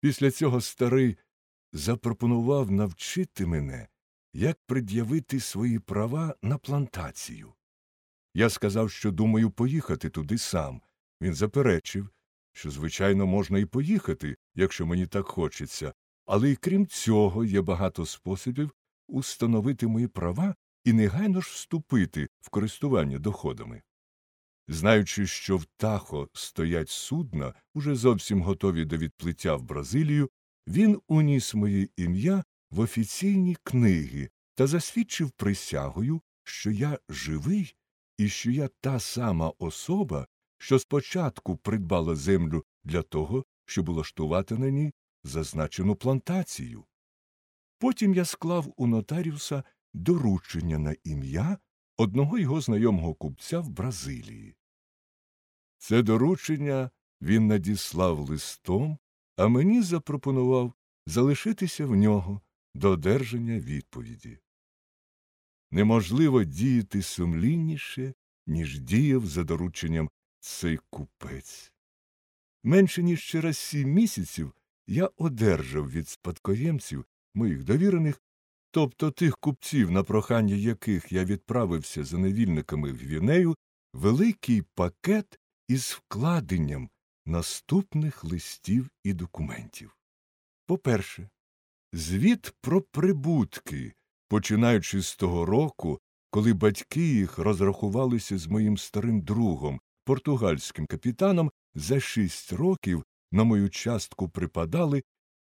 Після цього старий запропонував навчити мене, як пред'явити свої права на плантацію. Я сказав, що думаю поїхати туди сам. Він заперечив, що, звичайно, можна і поїхати, якщо мені так хочеться, але й крім цього є багато способів установити мої права і негайно ж вступити в користування доходами. Знаючи, що в Тахо стоять судна, уже зовсім готові до відплиття в Бразилію, він уніс моє ім'я в офіційні книги та засвідчив присягою, що я живий і що я та сама особа, що спочатку придбала землю для того, щоб улаштувати на ній зазначену плантацію. Потім я склав у нотаріуса доручення на ім'я одного його знайомого купця в Бразилії. Це доручення він надіслав листом, а мені запропонував залишитися в нього до одержання відповіді. Неможливо діяти сумлінніше, ніж діяв за дорученням цей купець. Менше ніж через 7 місяців я одержав від спадкоємців моїх довірених, тобто тих купців, на прохання яких я відправився за невільниками в Гвінею, великий пакет із вкладенням наступних листів і документів. По-перше, звіт про прибутки, починаючи з того року, коли батьки їх розрахувалися з моїм старим другом, португальським капітаном, за 6 років на мою частку припадали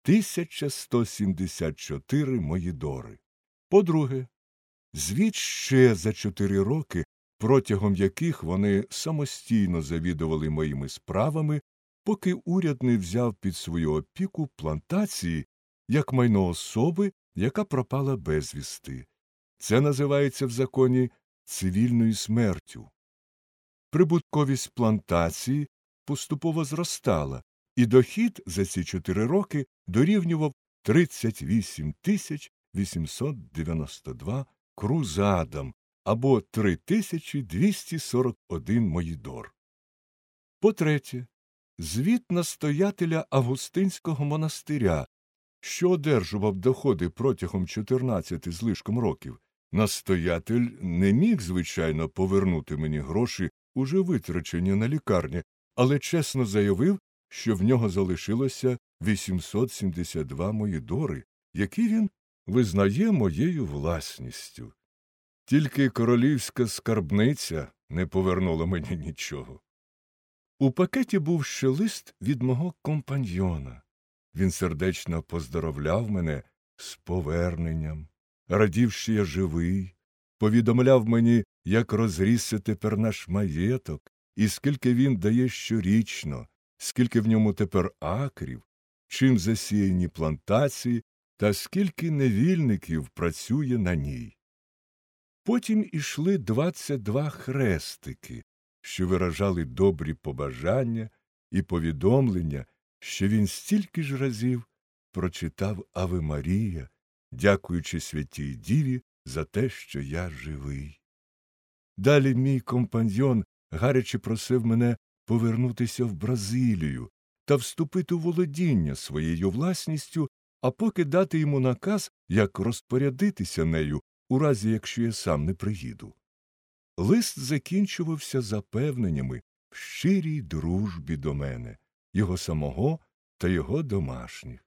1174 моїдори. По-друге, звіт ще за 4 роки, протягом яких вони самостійно завідували моїми справами, поки уряд не взяв під свою опіку плантації як майно особи, яка пропала безвісти. Це називається в законі цивільною смертю. Прибутковість плантації поступово зростала, і дохід за ці 4 роки дорівнював 38 892 крузадам, або 3241 моїдор. По-третє, звіт настоятеля Августинського монастиря, що одержував доходи протягом 14 з лишком років. Настоятель не міг, звичайно, повернути мені гроші, уже витрачені на лікарні, але чесно заявив, що в нього залишилося 872 моїдори, які він визнає моєю власністю. Тільки королівська скарбниця не повернула мені нічого. У пакеті був ще лист від мого компаньйона. Він сердечно поздоровляв мене з поверненням, радів, що я живий, повідомляв мені, як розрісся тепер наш маєток, і скільки він дає щорічно, скільки в ньому тепер акрів, чим засіяні плантації та скільки невільників працює на ній. Потім ішли 22 хрестики, що виражали добрі побажання і повідомлення, що він стільки ж разів прочитав Аве Марія, дякуючи Святій Діві за те, що я живий. Далі мій компаньйон гаряче просив мене повернутися в Бразилію та вступити у володіння своєю власністю, а поки дати йому наказ, як розпорядитися нею, у разі, якщо я сам не приїду. Лист закінчувався запевненнями в щирій дружбі до мене, його самого та його домашніх.